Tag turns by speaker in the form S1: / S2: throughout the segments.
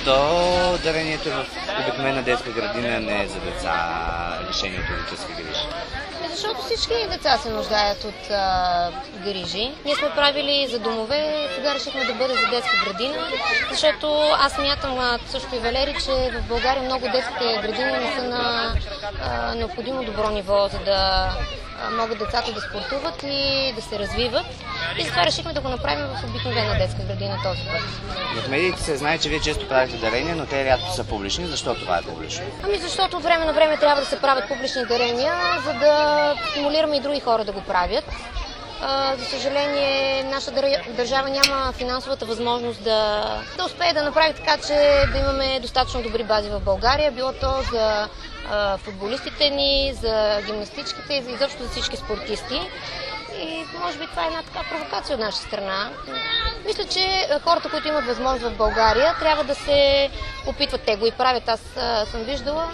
S1: Защо дарението в обикновена детска градина не е за деца лишени от родителски грижи?
S2: Защото всички деца се нуждаят от грижи. Ние сме правили за домове, сега решихме да бъде за детска градина, защото аз смятам, също и Валери, че в България много детските градини не са на необходимо добро ниво, за да могат децата да спортуват и да се развиват. И затова решихме да го направим в обикновена детска градина този път.
S1: В медиите се знае, че вие често правите дарения, но те рядко са публични. Защо това е публично?
S2: Защото от време на време трябва да се правят публични дарения, за да стимулираме и други хора да го правят. За съжаление, нашата държава няма финансовата възможност да успее да направи така, че да имаме достатъчно добри бази в България, било то за футболистите ни, за гимнастичките и изобщо за всички спортисти. И може би това е една така провокация от наша страна. Мисля, че хората, които имат възможност в България, трябва да се опитват, те го и правят. Аз съм виждала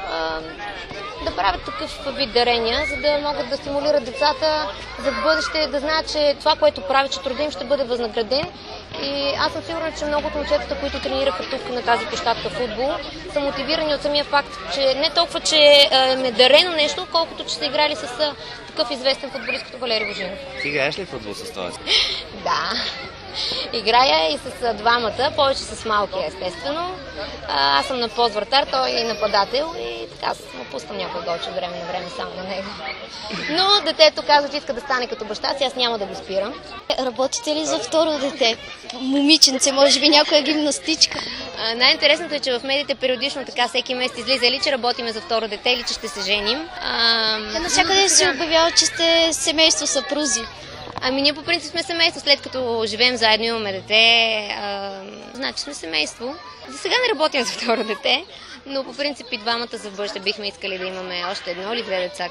S2: да правят такъв вид дарения, за да могат да стимулират децата за в бъдеще, да знаят, че това, което правят, че труда им ще бъде възнаграден. И аз съм сигурна, че много от момчетата, които тренираха тук на тази площадка футбол, са мотивирани от самия факт, че не толкова, че е дарено нещо, колкото че са играли с такъв известен футболист като Валери Божинов.
S1: Ти играеш ли футбол с това?
S2: Да. Играя и с двамата, повече с малкия, естествено. Аз съм на пост вратар, той е нападател и така му пускам някой голче от време на време само на него. Но детето казва, че иска да стане като баща си, аз няма да го спирам.
S3: Работите ли за второ дете? Момиченце, може би някоя гимнастичка?
S2: Най-интересното е, че в медиите периодично така всеки месец излиза или че работиме за второ дете, или че ще се женим.
S3: Навсякъде се обявява, че сте семейство, съпрузи.
S2: Ние по принцип сме семейство, след като живеем заедно, имаме дете, значи сме семейство. За сега не работим за второ дете, но по принцип и двамата за бъдеще бихме искали да имаме още едно или две деца,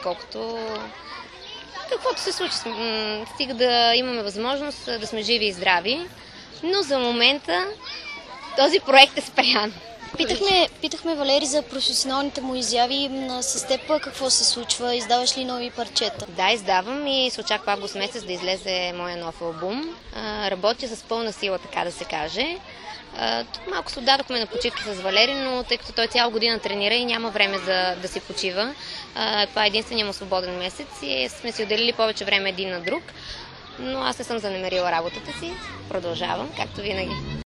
S2: каквото се случи. Стига да имаме възможност да сме живи и здрави, но за момента този проект е спрян.
S3: Питахме Валери за професионалните му изяви. С теб какво се случва? Издаваш ли нови парчета?
S2: Да, издавам и се очаква август месец да излезе моя нов албум. Работя с пълна сила, така да се каже. Малко се отдадохме на почивки с Валери, но тъй като той цяла година тренира и няма време да си почива, това е единствения му свободен месец и сме си отделили повече време един на друг. Но аз не съм занемерила работата си. Продължавам, както винаги.